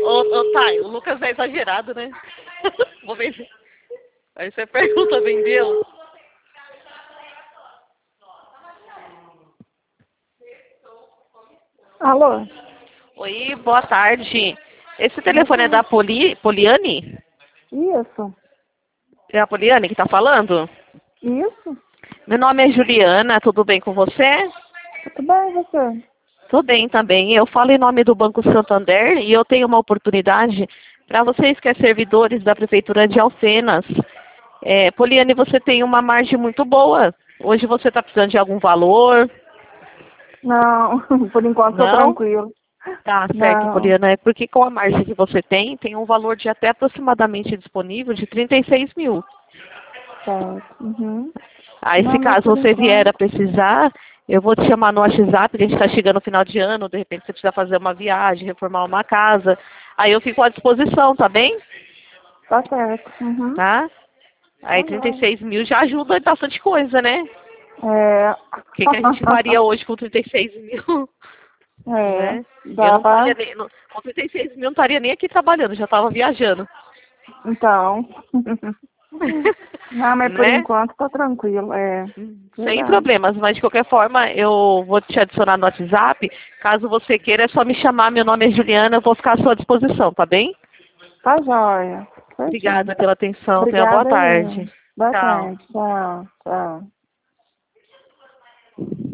Ô, Thay, o Lucas é exagerado, né? Vou vender. Aí você pergunta, vendeu? Alô? Oi, boa tarde. Esse telefone é da Poliane? Isso. É a Poliane que tá falando? Isso? Meu nome é Juliana, tudo bem com você? Tudo bem, você? Tudo bem também. Eu falo em nome do Banco Santander e eu tenho uma oportunidade para vocês que é servidores da Prefeitura de Alfenas. Poliane, você tem uma margem muito boa. Hoje você está precisando de algum valor? Não, por enquanto tô Não? tranquilo. Tá certo, Não. Poliana. É porque com a margem que você tem um valor de até aproximadamente disponível de 36 mil. Certo. Uhum. Aí, se Não, mas caso por você vier a enquanto. precisar, eu vou te chamar no WhatsApp, porque a gente está chegando no final de ano, de repente você precisa fazer uma viagem, reformar uma casa. Aí eu fico à disposição, tá bem? Tá certo. Uhum. Tá? Aí Tá 36 mil já ajuda em bastante coisa, né? É. O que, que a gente faria hoje com 36 mil? É. Né? Eu Dá não estaria pra. nem, com 36 mil não estaria nem aqui trabalhando, já estava viajando. Então. Não, mas por Né? enquanto tá tranquilo. É. Sem Verdade. problemas, mas de qualquer forma eu vou te adicionar no WhatsApp. Caso você queira, é só me chamar. Meu nome é Juliana, eu vou ficar à sua disposição, tá bem? Tá jóia. Certinho. Obrigada pela atenção. Tenha boa Obrigada aí. tarde. Boa Tchau. tarde. Tchau. Tchau.